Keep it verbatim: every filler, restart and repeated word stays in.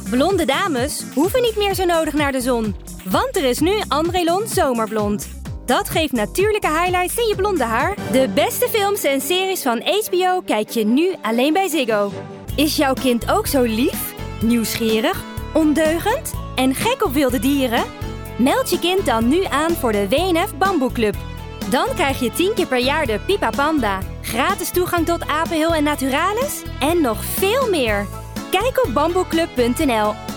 Blonde dames hoeven niet meer zo nodig naar de zon. Want er is nu Andrelon Zomerblond. Dat geeft natuurlijke highlights in je blonde haar. De beste films en series van H B O kijk je nu alleen bij Ziggo. Is jouw kind ook zo lief, nieuwsgierig, ondeugend en gek op wilde dieren? Meld je kind dan nu aan voor de W N F Bamboe Club. Dan krijg je tien keer per jaar de Pipa Panda, gratis toegang tot Apenheul en Naturalis en nog veel meer. Kijk op bamboeclub punt n l.